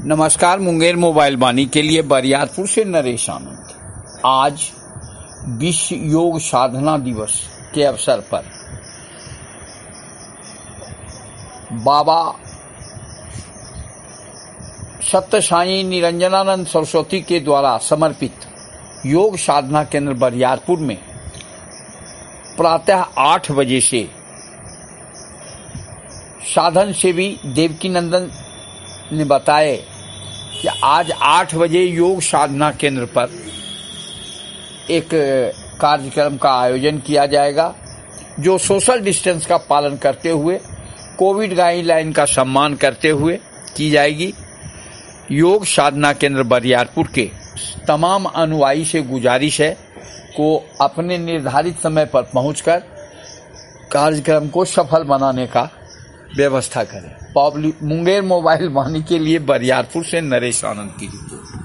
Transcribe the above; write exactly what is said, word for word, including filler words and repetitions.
नमस्कार। मुंगेर मोबाइल वाणी के लिए बरियारपुर से नरेश आनंद। आज विश्व योग साधना दिवस के अवसर पर बाबा सत्य साई निरंजनानंद सरस्वती के द्वारा समर्पित योग साधना केंद्र बरियारपुर में प्रातः आठ बजे से साधन सेवी देवकी नंदन ने बताए कि आज आठ बजे योग साधना केंद्र पर एक कार्यक्रम का आयोजन किया जाएगा, जो सोशल डिस्टेंस का पालन करते हुए, कोविड गाइडलाइन का सम्मान करते हुए की जाएगी। योग साधना केंद्र बरियारपुर के तमाम अनुयायी से गुजारिश है को अपने निर्धारित समय पर पहुंचकर कार्यक्रम को सफल बनाने का व्यवस्था करें। पब्लिक मुंगेर मोबाइल वाणी के लिए बरियारपुर से नरेश आनंद की रिपोर्ट।